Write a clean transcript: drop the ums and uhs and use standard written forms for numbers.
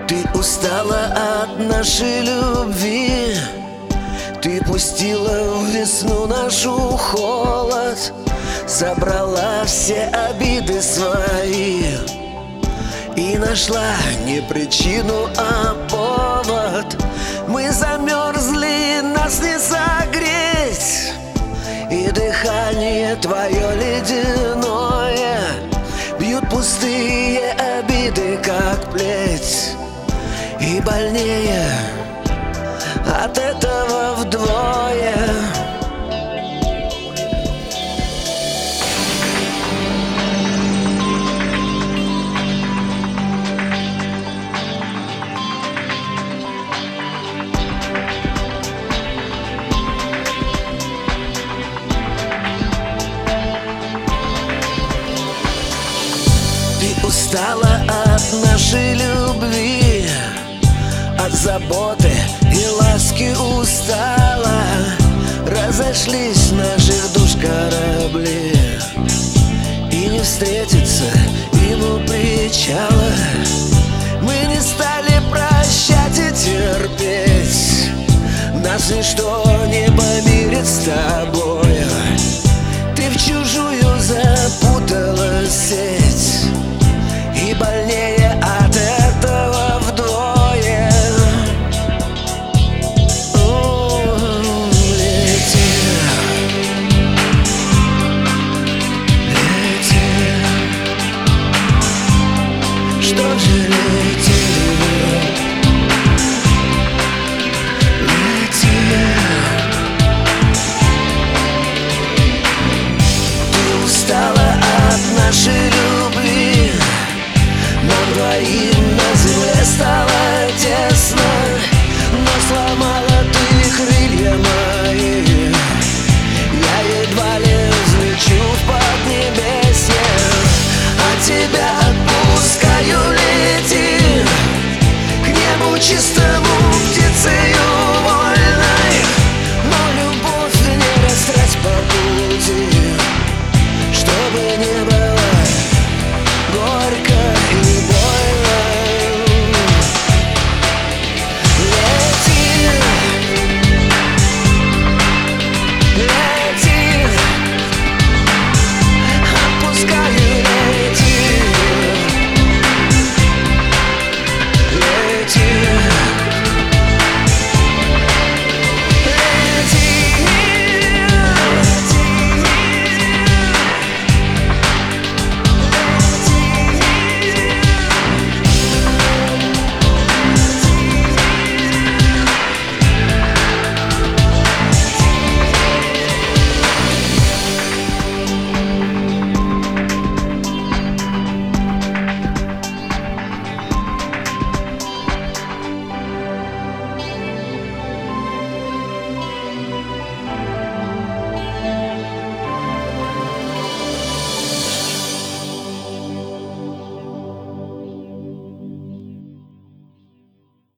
Ты устала от нашей любви, ты пустила в весну нашу холод, собрала все обиды свои и нашла не причину, а повод. Мы замерзли, нас не согреть, и дыхание твое ледяное бьют пустые обиды, как плеть. И больнее от этого вдвое. Ты устала от нашей любви, от заботы и ласки устала. Разошлись наших душ корабли, и не встретиться им у причала. Мы не стали прощать и терпеть, нас ничто не помирит с тобою. Ты в чужую запутала сеть, и больнее от этого вдвое. Лети, лети, что же лети?